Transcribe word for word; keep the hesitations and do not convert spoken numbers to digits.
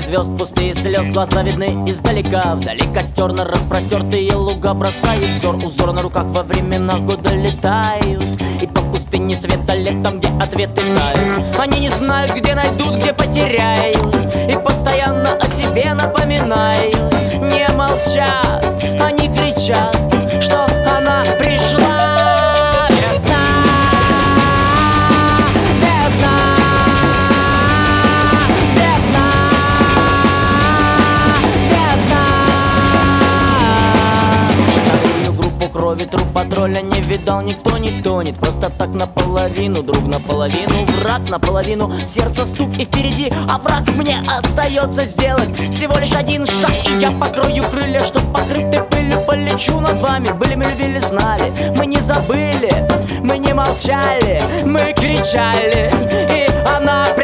звезд, пустые слез, глаза видны издалека. Вдали костер на распростертые луга бросает взор. Узор на руках во времена года летают, и по пустыне света летом, где ответы тают. Они не знают, где найдут, где потеряют, и постоянно о себе напоминают. Не молчат, они кричат, что она пришла. Крови труп патруля не видал, никто не тонет. Просто так наполовину, друг наполовину, враг наполовину. Сердце стук и впереди овраг. Мне остается сделать всего лишь один шаг, и я покрою крылья, чтоб покрытой пылью полечу над вами. Были мы, любили, знали, мы не забыли, мы не молчали, мы кричали, и она